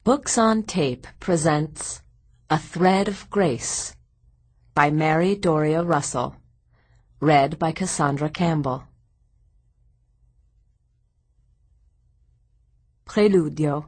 Books on Tape presents A Thread of Grace by Mary Doria Russell, read by Cassandra Campbell. Preludio.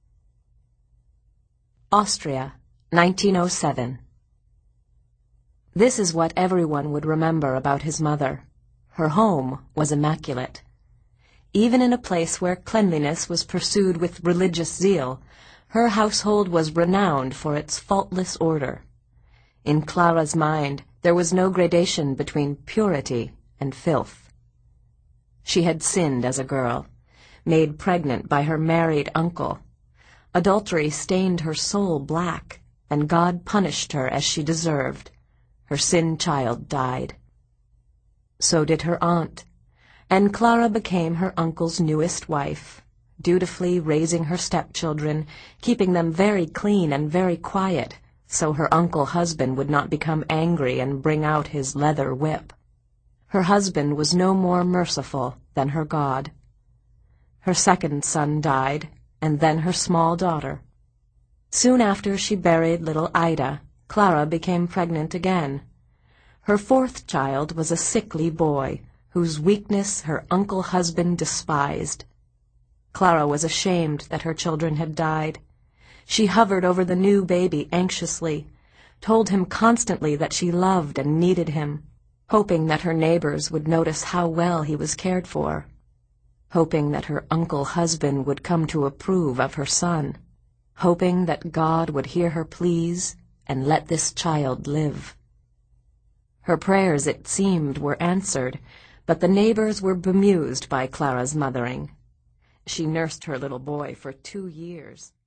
Austria, 1907. This is what everyone would remember about his mother. Her home was immaculate. Even in a place where cleanliness was pursued with religious zeal, her household was renowned for its faultless order. In Clara's mind, there was no gradation between purity and filth. She had sinned as a girl, made pregnant by her married uncle. Adultery stained her soul black, and God punished her as she deserved. Her sin child died. So did her aunt, and Clara became her uncle's newest wife, dutifully raising her stepchildren, keeping them very clean and very quiet, so her uncle-husband would not become angry and bring out his leather whip. Her husband was no more merciful than her God. Her second son died, and then her small daughter. Soon after she buried little Ida, Clara became pregnant again. Her fourth child was a sickly boy, whose weakness her uncle-husband despised. Clara was ashamed that her children had died. She hovered over the new baby anxiously, told him constantly that she loved and needed him, hoping that her neighbors would notice how well he was cared for, hoping that her uncle-husband would come to approve of her son, hoping that God would hear her pleas and let this child live. Her prayers, it seemed, were answered, but the neighbors were bemused by Clara's mothering. She nursed her little boy for 2 years.